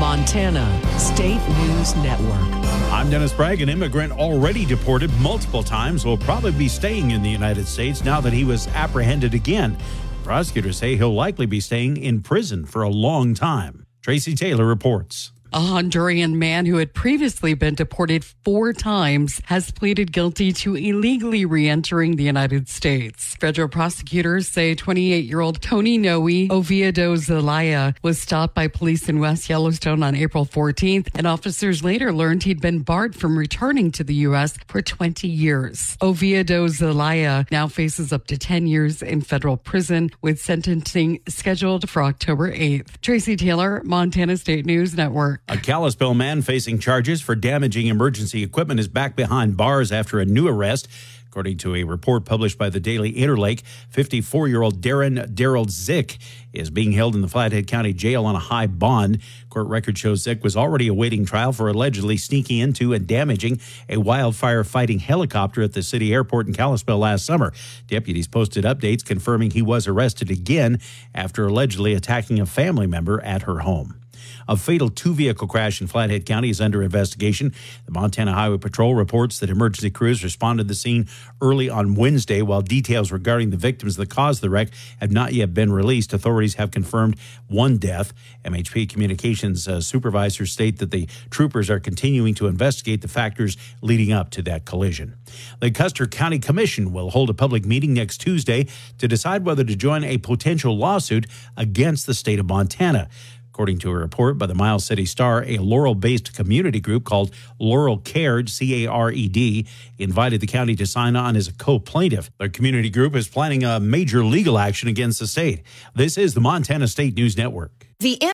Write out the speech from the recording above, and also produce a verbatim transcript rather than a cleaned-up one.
Montana State News Network. I'm Dennis Bragg. An immigrant already deported multiple times will probably be staying in the United States now that he was apprehended again. Prosecutors say he'll likely be staying in prison for a long time. Tracy Taylor reports. A Honduran man who had previously been deported four times has pleaded guilty to illegally re-entering the United States. Federal prosecutors say twenty-eight-year-old Tony Noe Oviedo Zelaya was stopped by police in West Yellowstone on April fourteenth, and officers later learned he'd been barred from returning to the U S for twenty years. Oviedo Zelaya now faces up to ten years in federal prison, with sentencing scheduled for October eighth. Tracy Taylor, Montana State News Network. A Kalispell man facing charges for damaging emergency equipment is back behind bars after a new arrest. According to a report published by the Daily Interlake, fifty-four-year-old Darren Daryl Zick is being held in the Flathead County Jail on a high bond. Court record shows Zick was already awaiting trial for allegedly sneaking into and damaging a wildfire-fighting helicopter at the city airport in Kalispell last summer. Deputies posted updates confirming he was arrested again after allegedly attacking a family member at her home. A fatal two-vehicle crash in Flathead County is under investigation. The Montana Highway Patrol reports that emergency crews responded to the scene early on Wednesday. While details regarding the victims that caused the wreck have not yet been released, authorities have confirmed one death. M H P Communications uh, supervisors state that the troopers are continuing to investigate the factors leading up to that collision. The Custer County Commission will hold a public meeting next Tuesday to decide whether to join a potential lawsuit against the state of Montana. According to a report by the Miles City Star, a Laurel-based community group called Laurel Cared, C A R E D, invited the county to sign on as a co-plaintiff. The community group is planning a major legal action against the state. This is the Montana State News Network. The